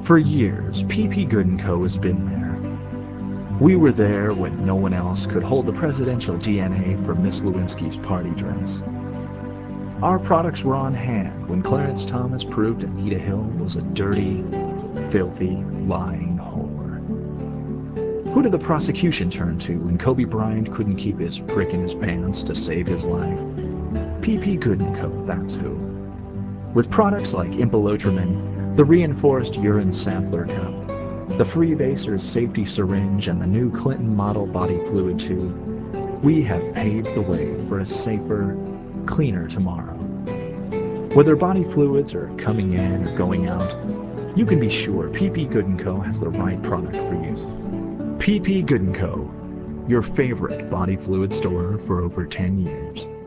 For years, PP Good & Co. has been there. We were there when no one else could hold the presidential DNA for Miss Lewinsky's party dress. Our products were on hand when Clarence Thomas proved Anita Hill was a dirty, filthy, lying whore. Who did the prosecution turn to when Kobe Bryant couldn't keep his prick in his pants to save his life? PP Good & Co., that's who. With products like Impelotramin, the reinforced urine sampler cup, the Freebasers safety syringe, and the new Clinton model body fluid tube, we have paved the way for a safer, cleaner tomorrow. Whether body fluids are coming in or going out, you can be sure PP Good & Co. has the right product for you. PP Good & Co., your favorite body fluid store for over 10 years.